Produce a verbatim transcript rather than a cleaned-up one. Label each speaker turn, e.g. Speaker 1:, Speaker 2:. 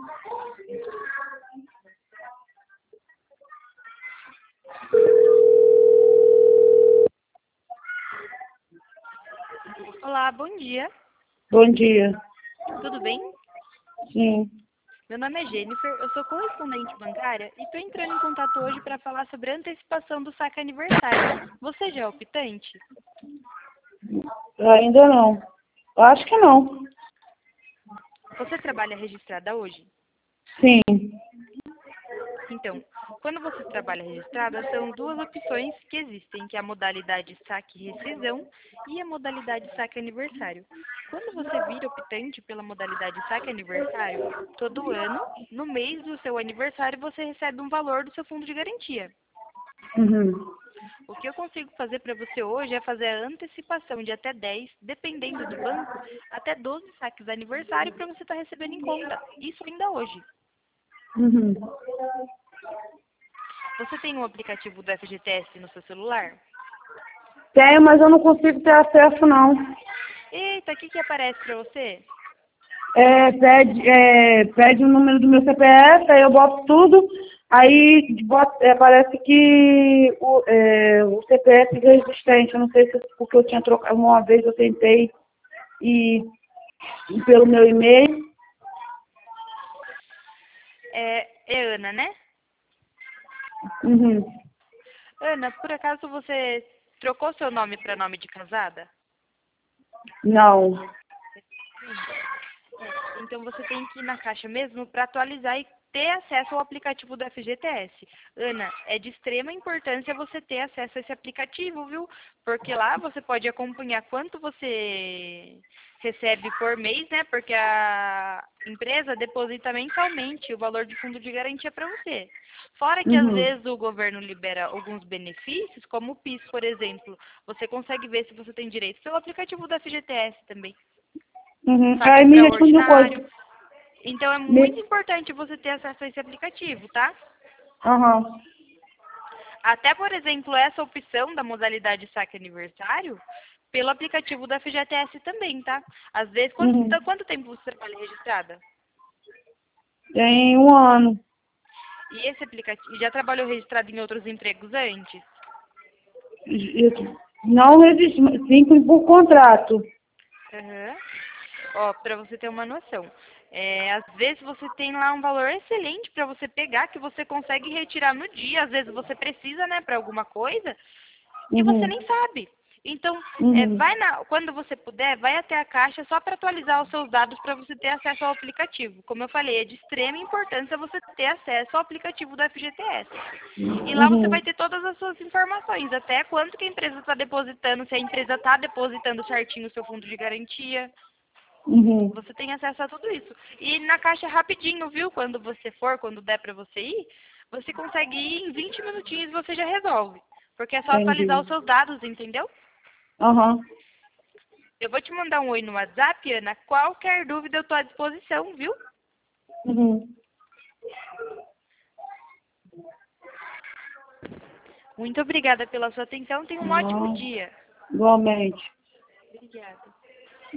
Speaker 1: Olá, bom dia.
Speaker 2: Bom dia.
Speaker 1: Tudo bem?
Speaker 2: Sim.
Speaker 1: Meu nome é Jennifer, eu sou correspondente bancária e estou entrando em contato hoje para falar sobre a antecipação do saque aniversário. Você já é optante?
Speaker 2: Ainda não. Acho que não.
Speaker 1: Você trabalha registrada hoje?
Speaker 2: Sim.
Speaker 1: Então, quando você trabalha registrada, são duas opções que existem, que é a modalidade saque rescisão e a modalidade saque aniversário. Quando você vira optante pela modalidade saque aniversário, todo ano, no mês do seu aniversário, você recebe um valor do seu fundo de garantia.
Speaker 2: Uhum.
Speaker 1: O que eu consigo fazer para você hoje é fazer a antecipação de até dez, dependendo do banco, até doze saques aniversário para você estar recebendo em conta. Isso ainda hoje.
Speaker 2: Uhum.
Speaker 1: Você tem um aplicativo do F G T S no seu celular?
Speaker 2: Tenho, mas eu não consigo ter acesso, não.
Speaker 1: Eita, o que que aparece para você?
Speaker 2: É, pede, é, pede o número do meu C P F, aí eu boto tudo, aí boto, é, parece que o, é, o C P F é existente. Eu não sei se porque eu tinha trocado uma vez, eu tentei e e pelo meu e-mail.
Speaker 1: É, é Ana, né?
Speaker 2: Uhum.
Speaker 1: Ana, por acaso você trocou seu nome para nome de casada?
Speaker 2: Não.
Speaker 1: É, então você tem que ir na caixa mesmo para atualizar e ter acesso ao aplicativo do F G T S. Ana, é de extrema importância você ter acesso a esse aplicativo, viu? Porque lá você pode acompanhar quanto você recebe por mês, né? Porque a empresa deposita mensalmente o valor de fundo de garantia para você. Fora que às
Speaker 2: Uhum.
Speaker 1: vezes o governo libera alguns benefícios, como o PIS, por exemplo. Você consegue ver se você tem direito pelo aplicativo do F G T S também.
Speaker 2: Uhum.
Speaker 1: Saque
Speaker 2: Aí me responde
Speaker 1: extraordinário.
Speaker 2: coisa.
Speaker 1: Então é
Speaker 2: Me...
Speaker 1: muito importante você ter acesso a esse aplicativo, tá?
Speaker 2: Aham.
Speaker 1: Até, por exemplo, essa opção da modalidade saque aniversário, pelo aplicativo do F G T S também, tá? Às vezes, quanto,
Speaker 2: Uhum.
Speaker 1: quanto tempo você trabalha registrada?
Speaker 2: Tem um ano.
Speaker 1: E esse aplicativo, já trabalhou registrado em outros empregos antes?
Speaker 2: Eu- Não existe, sim, por contrato.
Speaker 1: Aham. Ó, para você ter uma noção. É, às vezes você tem lá um valor excelente para você pegar, que você consegue retirar no dia. Às vezes você precisa, né, para alguma coisa, e você
Speaker 2: Uhum.
Speaker 1: nem sabe. Então, é,
Speaker 2: Uhum.
Speaker 1: vai na, quando você puder, vai até a caixa só para atualizar os seus dados para você ter acesso ao aplicativo. Como eu falei, é de extrema importância você ter acesso ao aplicativo do F G T S. E lá você vai
Speaker 2: Uhum.
Speaker 1: ter todas as suas informações, até quanto que a empresa está depositando, se a empresa está depositando certinho o seu fundo de garantia.
Speaker 2: Uhum.
Speaker 1: Você tem acesso a tudo isso. E na caixa rapidinho, viu? Quando você for, quando der para você ir, você consegue ir em vinte minutinhos e você já resolve. Porque é só atualizar
Speaker 2: Entendi.
Speaker 1: os seus dados, entendeu?
Speaker 2: Aham.
Speaker 1: Eu vou te mandar um oi no WhatsApp, Ana. Qualquer dúvida eu estou à disposição, viu?
Speaker 2: Uhum.
Speaker 1: Muito obrigada pela sua atenção. Tenha um ótimo
Speaker 2: Ah,
Speaker 1: dia.
Speaker 2: igualmente.
Speaker 1: Obrigada.